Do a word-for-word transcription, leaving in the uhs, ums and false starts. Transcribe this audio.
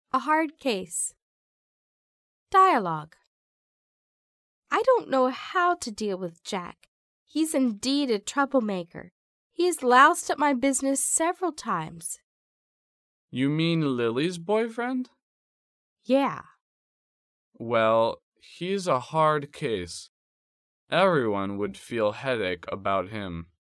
A hard case. Dialogue. I don't know how to deal with Jack. He's indeed a troublemaker. He has loused up my business several times. You mean Lily's boyfriend? Yeah. Well, he's a hard case. Everyone would feel headache about him.